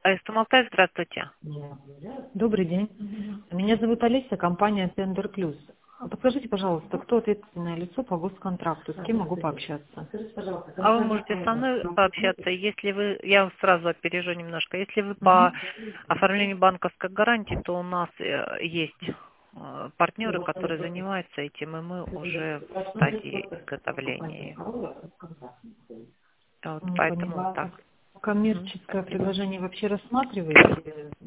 Стомалтай, здравствуйте. Добрый день. Меня зовут Олеся, компания Tender Plus. Подскажите, пожалуйста, кто ответственное лицо по госконтракту? С кем могу пообщаться? А вы можете со мной пообщаться, если вы, я сразу опережу немножко, если вы по оформлению банковской гарантии, то у нас есть партнеры, которые занимаются этим, и мы уже в стадии изготовления. Вот, Не поэтому поняла. так. Коммерческое предложение вообще рассматриваете?